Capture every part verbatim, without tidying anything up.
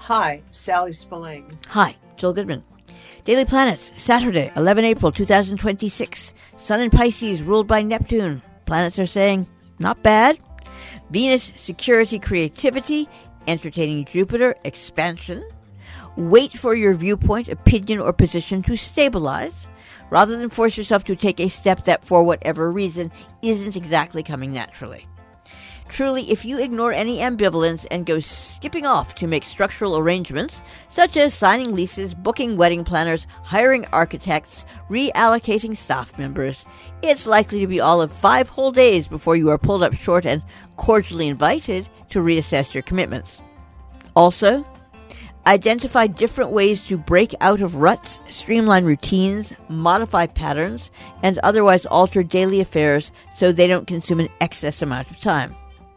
Hi, Sally Spillane. Hi, Jill Goodman. Daily Planets, Saturday, eleventh of April, twenty twenty-six. Sun in Pisces, ruled by Neptune. Planets are saying, not bad. Venus, security, creativity. Entertaining Jupiter, expansion. Wait for your viewpoint, opinion, or position to stabilize, rather than force yourself to take a step that, for whatever reason, isn't exactly coming naturally. Truly, if you ignore any ambivalence and go skipping off to make structural arrangements, such as signing leases, booking wedding planners, hiring architects, reallocating staff members, it's likely to be all of five whole days before you are pulled up short and cordially invited to reassess your commitments. Also, identify different ways to break out of ruts, streamline routines, modify patterns, and otherwise alter daily affairs so they don't consume an excess amount of time.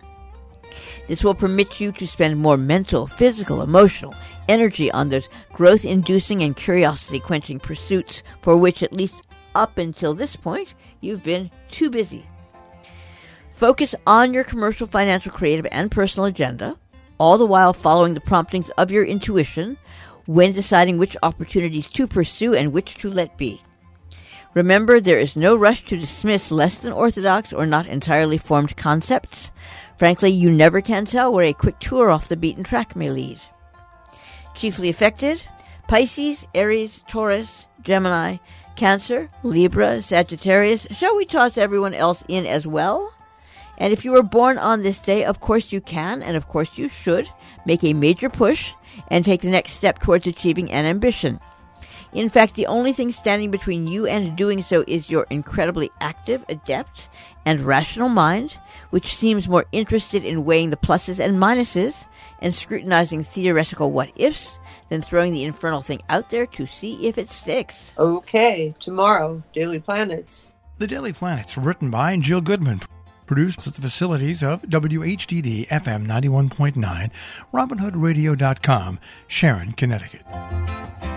This will permit you to spend more mental, physical, emotional energy on those growth-inducing and curiosity-quenching pursuits for which, at least up until this point, you've been too busy. Focus on your commercial, financial, creative, and personal agenda, all the while following the promptings of your intuition when deciding which opportunities to pursue and which to let be. Remember, there is no rush to dismiss less than orthodox or not entirely formed concepts. Frankly, you never can tell where a quick tour off the beaten track may lead. Chiefly affected, Pisces, Aries, Taurus, Gemini, Cancer, Libra, Sagittarius. Shall we toss everyone else in as well? And if you were born on this day, of course you can, and of course you should, make a major push and take the next step towards achieving an ambition. In fact, the only thing standing between you and doing so is your incredibly active, adept, and rational mind, which seems more interested in weighing the pluses and minuses and scrutinizing theoretical what-ifs than throwing the infernal thing out there to see if it sticks. Okay, tomorrow, Daily Planets. The Daily Planets, written by Jill Goodman. Produced at the facilities of W H D D F M ninety-one point nine, Robin Hood Radio dot com, Sharon, Connecticut.